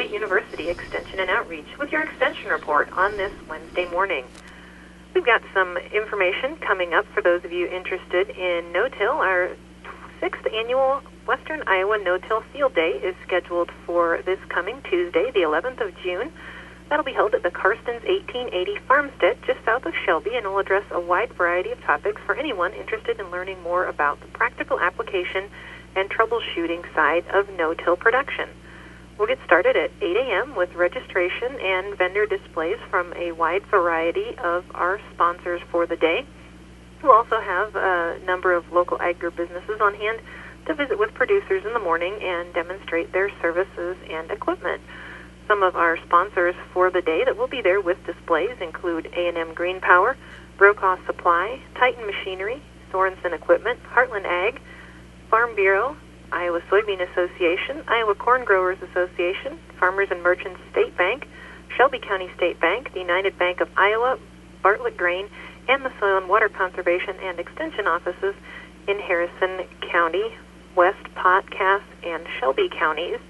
State University Extension and Outreach with your Extension Report on this Wednesday morning. We've got some information coming up for those of you interested in no-till. Our 6th annual Western Iowa No-Till Field Day is scheduled for this coming Tuesday, the 11th of June. That'll be held at the Karstens 1880 Farmstead, just south of Shelby, and will address a wide variety of topics for anyone interested in learning more about the practical application and troubleshooting side of no-till production. We'll get started at 8 a.m. with registration and vendor displays from a wide variety of our sponsors for the day. We'll also have a number of local agribusinesses on hand to visit with producers in the morning and demonstrate their services and equipment. Some of our sponsors for the day that will be there with displays include A&M Green Power, Brokaw Supply, Titan Machinery, Sorensen Equipment, Heartland Ag, Farm Bureau, Iowa Soybean Association, Iowa Corn Growers Association, Farmers and Merchants State Bank, Shelby County State Bank, the United Bank of Iowa, Bartlett Grain, and the Soil and Water Conservation and Extension offices in Harrison County, West Pot, Cass, and Shelby counties.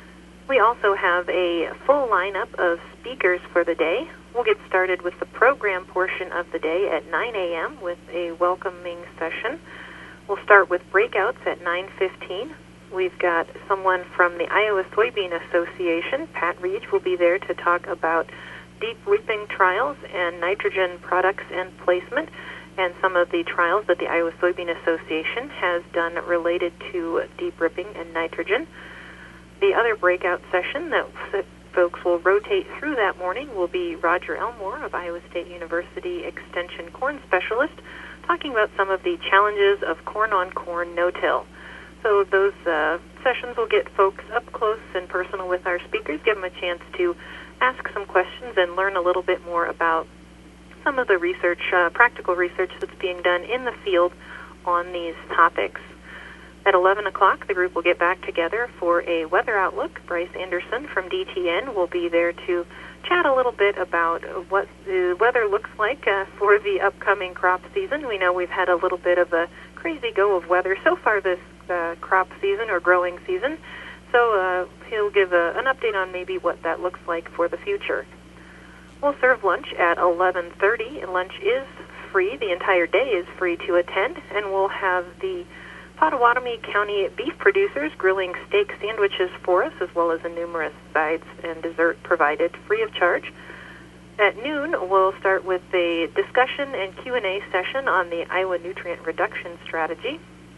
We also have a full lineup of speakers for the day. We'll get started with the program portion of the day at 9 a.m. with a welcoming session. We'll start with breakouts at 9:15. We've got someone from the Iowa Soybean Association, Pat Reach, will be there to talk about deep ripping trials and nitrogen products and placement, and some of the trials that the Iowa Soybean Association has done related to deep ripping and nitrogen. The other breakout session that folks will rotate through that morning will be Roger Elmore of Iowa State University Extension Corn Specialist, talking about some of the challenges of corn-on-corn no-till. So those sessions will get folks up close and personal with our speakers, give them a chance to ask some questions and learn a little bit more about some of the research, practical research that's being done in the field on these topics. At 11 o'clock, the group will get back together for a weather outlook. Bryce Anderson from DTN will be there to chat a little bit about what the weather looks like for the upcoming crop season. We know we've had a little bit of a crazy go of weather so far this crop season or growing season. So he'll give an update on maybe what that looks like for the future. We'll serve lunch at 11:30. Lunch is free. The entire day is free to attend, and we'll have the Pottawatomie County beef producers grilling steak sandwiches for us, as well as a numerous sides and dessert provided free of charge. At noon, we'll start with a discussion and Q&A session on the Iowa nutrient reduction strategy.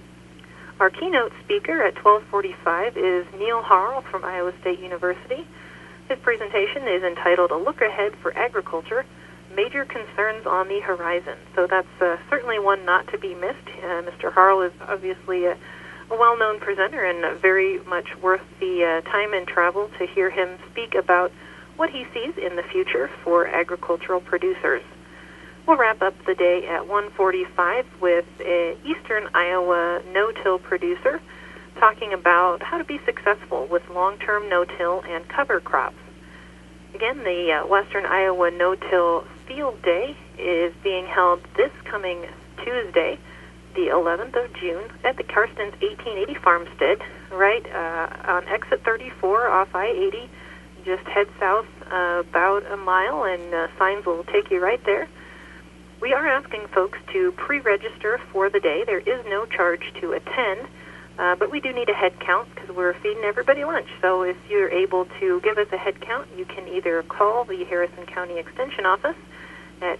Our keynote speaker at 12:45 is Neil Harl from Iowa State University. His presentation is entitled A Look Ahead for Agriculture, Major Concerns on the Horizon. So that's certainly one not to be missed. Mr. Harl is obviously a well-known presenter and very much worth the time and travel to hear him speak about what he sees in the future for agricultural producers. We'll wrap up the day at 1:45 with an Eastern Iowa no-till producer talking about how to be successful with long-term no-till and cover crops. Again, the Western Iowa No-Till Field Day is being held this coming Tuesday, the 11th of June, at the Karstens 1880 Farmstead, right on exit 34 off I-80. Just head south about a mile, and signs will take you right there. We are asking folks to pre-register for the day. There is no charge to attend. But we do need a head count because we're feeding everybody lunch. So if you're able to give us a head count, you can either call the Harrison County Extension office at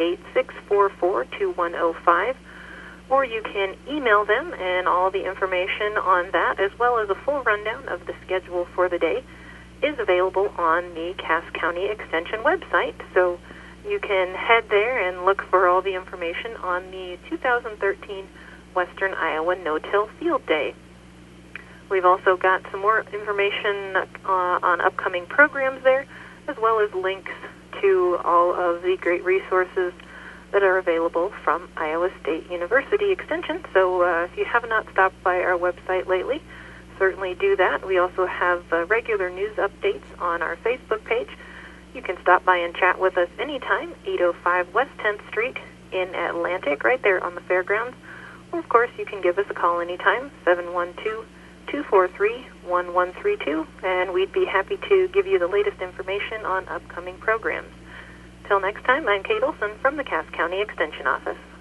888-644-2105, or you can email them, and all the information on that, as well as a full rundown of the schedule for the day, is available on the Cass County Extension website. So you can head there and look for all the information on the 2013 Western Iowa No-Till Field Day. We've also got some more information on upcoming programs there, as well as links to all of the great resources that are available from Iowa State University Extension. So if you have not stopped by our website lately, certainly do that. We also have regular news updates on our Facebook page. You can stop by and chat with us anytime, 805 West 10th Street in Atlantic, right there on the fairgrounds. Or, of course, you can give us a call anytime, 243-1132, and we'd be happy to give you the latest information on upcoming programs. Till next time, I'm Kate Olson from the Cass County Extension Office.